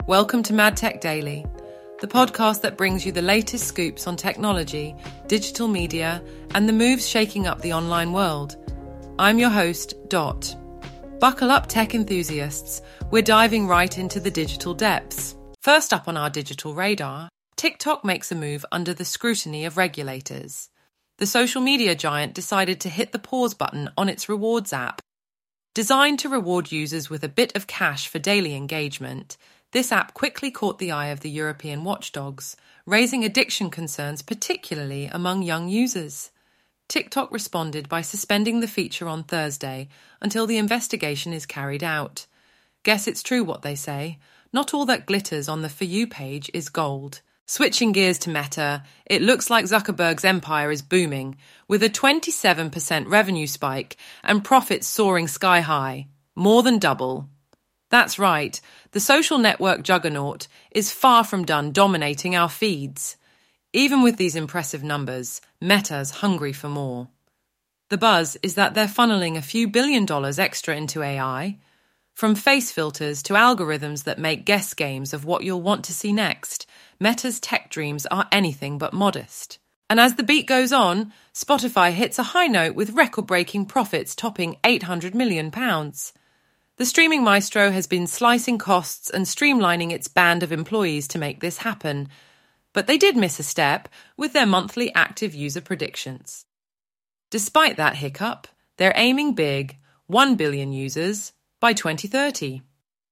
Welcome to Mad Tech Daily, the podcast that brings you the latest scoops on technology, digital media, and the moves shaking up the online world. I'm your host, Dot. Buckle up, tech enthusiasts. We're diving right into the digital depths. First up on our digital radar, TikTok makes a move under the scrutiny of regulators. The social media giant decided to hit the pause button on its rewards app. Designed to reward users with a bit of cash for daily engagement, this app quickly caught the eye of the European watchdogs, raising addiction concerns particularly among young users. TikTok responded by suspending the feature on Thursday until the investigation is carried out. Guess it's true what they say. Not all that glitters on the For You page is gold. Switching gears to Meta, it looks like Zuckerberg's empire is booming, with a 27% revenue spike and profits soaring sky high, more than double. That's right, the social network juggernaut is far from done dominating our feeds. Even with these impressive numbers, Meta's hungry for more. The buzz is that they're funneling a few $1 billion extra into AI, from face filters to algorithms that make guess games of what you'll want to see next. Meta's tech dreams are anything but modest. And as the beat goes on, Spotify hits a high note with record-breaking profits topping £800 million. The streaming maestro has been slicing costs and streamlining its band of employees to make this happen. But they did miss a step with their monthly active user predictions. Despite that hiccup, they're aiming big, 1 billion users, by 2030.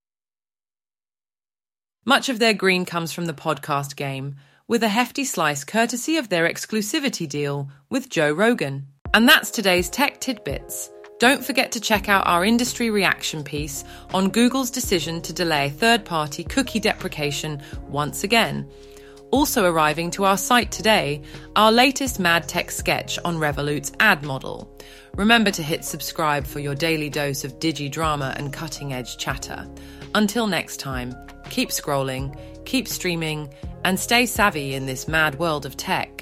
Much of their green comes from the podcast game, with a hefty slice courtesy of their exclusivity deal with Joe Rogan. And that's today's Tech Tidbits. Don't forget to check out our industry reaction piece on Google's decision to delay third-party cookie deprecation once again. Also arriving to our site today, our latest Mad Tech sketch on Revolut's ad model. Remember to hit subscribe for your daily dose of digi-drama and cutting-edge chatter. Until next time, keep scrolling, keep streaming, and stay savvy in this mad world of tech.